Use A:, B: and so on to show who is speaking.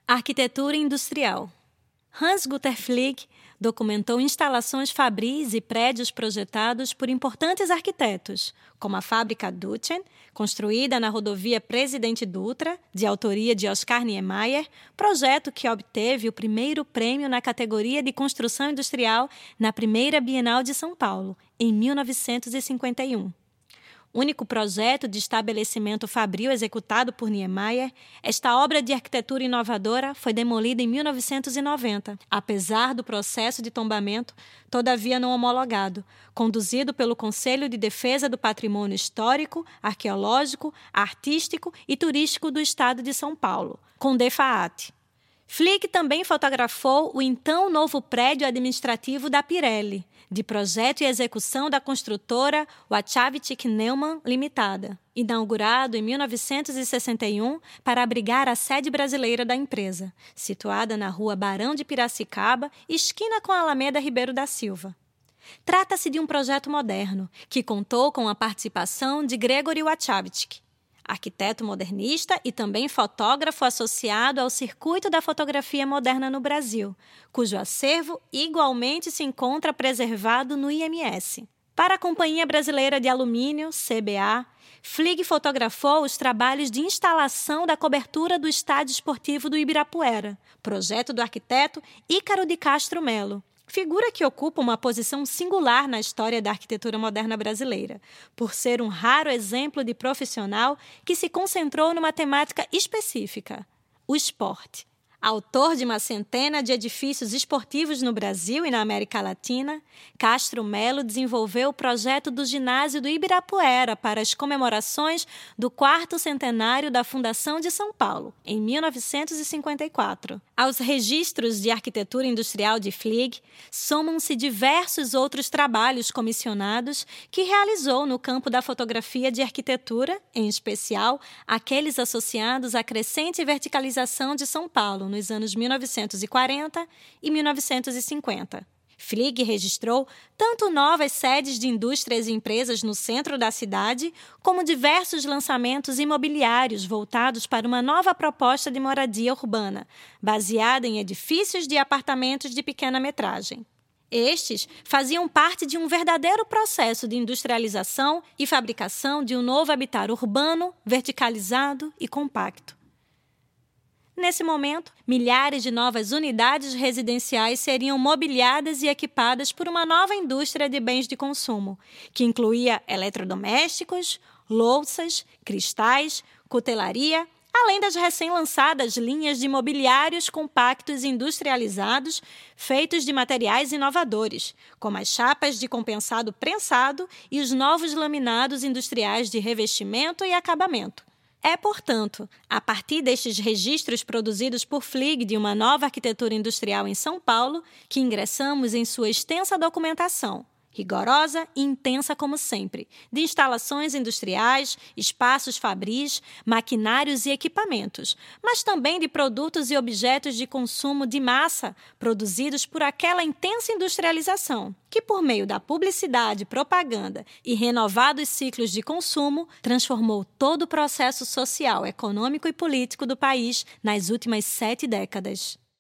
A: Arquitetura industrial. Hans-Günter Flieg documentou instalações fabris e prédios projetados por importantes arquitetos, como a fábrica Dutzen, construída na rodovia Presidente Dutra, de autoria de Oscar Niemeyer, projeto que obteve o primeiro prêmio na categoria de construção industrial na primeira Bienal de São Paulo, em 1951. Único projeto de estabelecimento fabril executado por Niemeyer, esta obra de arquitetura inovadora foi demolida em 1990, apesar do processo de tombamento, todavia não homologado, conduzido pelo Conselho de Defesa do Patrimônio Histórico, Arqueológico, Artístico e Turístico do Estado de São Paulo, CONDEFAAT. Flieg também fotografou o então novo prédio administrativo da Pirelli, de projeto e execução da construtora Wachowski Neumann Limitada, inaugurado em 1961 para abrigar a sede brasileira da empresa, situada na rua Barão de Piracicaba, esquina com a Alameda Ribeiro da Silva. Trata-se de um projeto moderno, que contou com a participação de Gregory Wachowski, arquiteto modernista e também fotógrafo associado ao circuito da fotografia moderna no Brasil, cujo acervo igualmente se encontra preservado no IMS. Para a Companhia Brasileira de Alumínio, CBA, Flieg fotografou os trabalhos de instalação da cobertura do Estádio Esportivo do Ibirapuera, projeto do arquiteto Ícaro de Castro Melo, figura que ocupa uma posição singular na história da arquitetura moderna brasileira, por ser um raro exemplo de profissional que se concentrou numa temática específica, o esporte. Autor de uma centena de edifícios esportivos no Brasil e na América Latina, Castro Melo desenvolveu o projeto do ginásio do Ibirapuera para as comemorações do 4º centenário da Fundação de São Paulo, em 1954. Aos registros de arquitetura industrial de Flieg, somam-se diversos outros trabalhos comissionados que realizou no campo da fotografia de arquitetura, em especial aqueles associados à crescente verticalização de São Paulo, nos anos 1940 e 1950. Flieg registrou tanto novas sedes de indústrias e empresas no centro da cidade, como diversos lançamentos imobiliários voltados para uma nova proposta de moradia urbana, baseada em edifícios de apartamentos de pequena metragem. Estes faziam parte de um verdadeiro processo de industrialização e fabricação de um novo habitat urbano, verticalizado e compacto. Nesse momento, milhares de novas unidades residenciais seriam mobiliadas e equipadas por uma nova indústria de bens de consumo, que incluía eletrodomésticos, louças, cristais, cutelaria, além das recém-lançadas linhas de mobiliários compactos industrializados feitos de materiais inovadores, como as chapas de compensado prensado e os novos laminados industriais de revestimento e acabamento. É, portanto, a partir destes registros produzidos por Flieg de uma nova arquitetura industrial em São Paulo, que ingressamos em sua extensa documentação, rigorosa e intensa como sempre, de instalações industriais, espaços fabris, maquinários e equipamentos, mas também de produtos e objetos de consumo de massa produzidos por aquela intensa industrialização, que por meio da publicidade, propaganda e renovados ciclos de consumo, transformou todo o processo social, econômico e político do país nas últimas 7 décadas.